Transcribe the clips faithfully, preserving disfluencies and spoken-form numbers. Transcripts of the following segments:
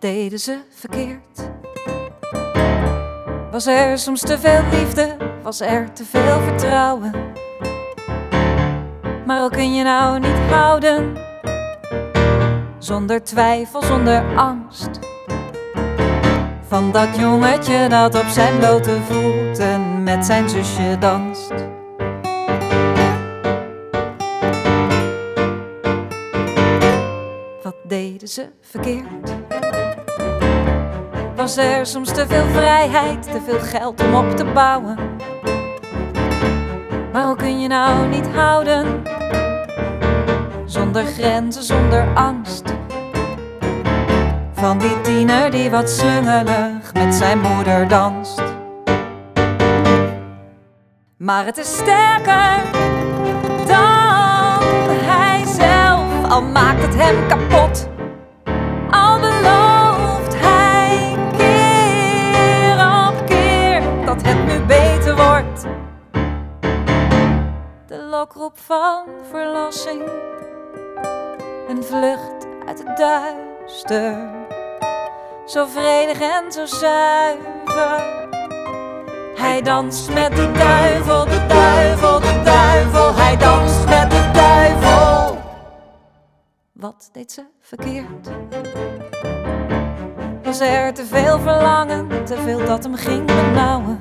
deden ze verkeerd? Was er soms te veel liefde? Was er te veel vertrouwen? Maar hoe kun je nou niet houden? Zonder twijfel, zonder angst. Van dat jongetje dat op zijn blote voeten met zijn zusje danst. Wat deden ze verkeerd? Was er soms te veel vrijheid, te veel geld om op te bouwen? Maar hoe kun je nou niet houden? Zonder grenzen, zonder angst. Van die tiener die wat slungelig met zijn moeder danst. Maar het is sterker dan hij zelf, al maakt het hem kapot. Al belooft hij keer op keer dat het nu beter wordt. De lokroep van verlossing, een vlucht uit het duister. Zo vredig en zo zuiver. Hij danst met de duivel, de duivel, de duivel. Hij danst met de duivel. Wat deed ze verkeerd? Was er te veel verlangen, te veel dat hem ging benauwen?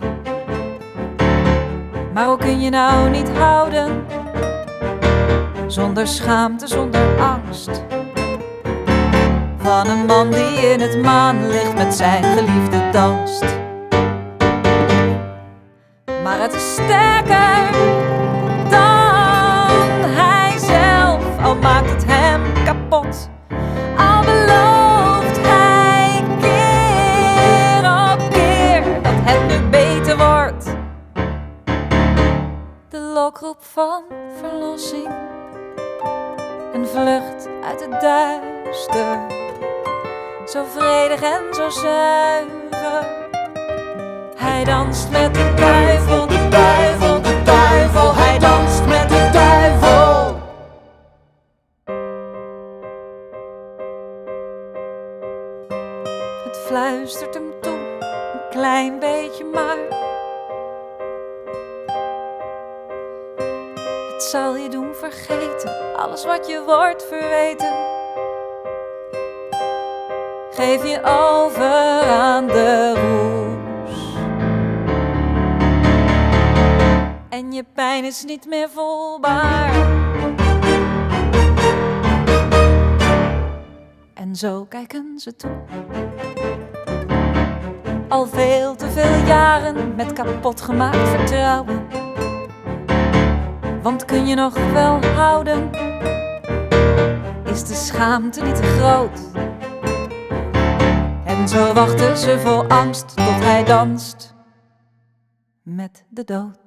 Maar hoe kun je nou niet houden? Zonder schaamte, zonder angst. Van een man die in het maanlicht met zijn geliefde danst. Maar het is sterker dan hij zelf, al maakt het hem kapot. Al belooft hij keer op keer dat het nu beter wordt. De lokroep van verlossing, een vlucht uit het duister. Zo vredig en zo zuiver. Hij danst met de duivel, de duivel, de duivel. Hij danst met de duivel. Het fluistert hem toe, een klein beetje maar. Het zal je doen vergeten, alles wat je wordt verweten. Geef je over aan de roes. En je pijn is niet meer voelbaar. En zo kijken ze toe. Al veel te veel jaren met kapot gemaakt vertrouwen. Want kun je nog wel houden? Is de schaamte niet te groot? En zo wachten ze vol angst tot hij danst met de dood.